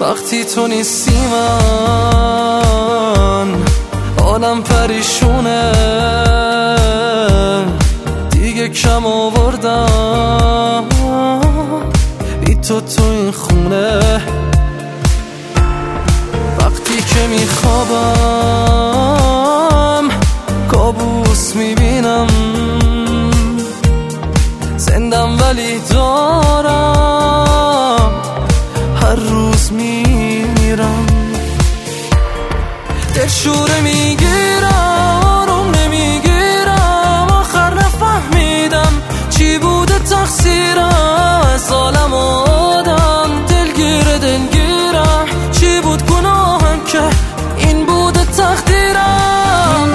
وقتی تو نیستی من حالم پریشونه، دیگه کم آوردم بی تو این خونه. وقتی که میخوابم کابوس میبینم، زندم ولی دارم هر روز میمیرم. دلشوره میگیرم آروم نمیگیرم، آخر نفهمیدم چی بوده تقصیرم. از عالم آدم دلگیرم، چی بود گناهم که این بوده تقدیرم.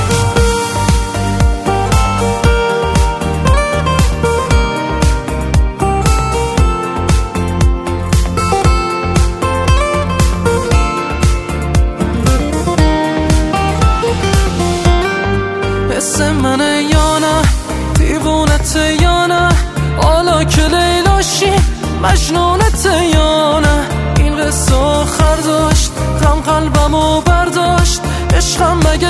حس منه یا نه، دیوونته یا نه، حالا که لیلاشی مجنونته یا نه. این قصه آخر داشت، غم قلبمو برداشت، عشقم مگه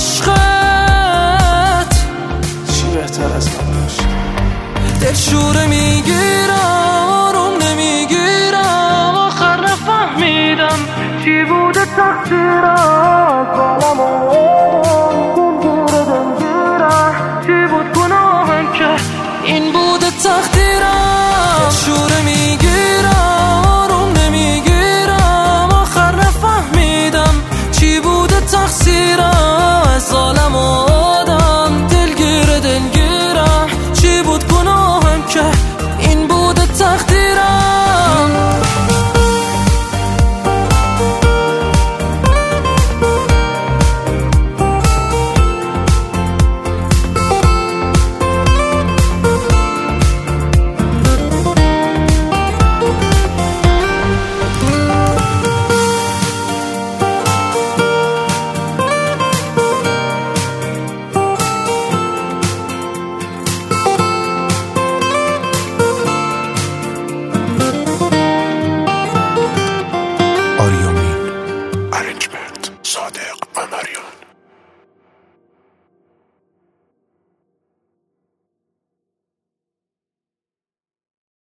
عشقت چی بهتر از من داشت؟ دلشوره میگیرم آروم نمیگیرم، آخر نفهمیدم چی بوده تقصیرم.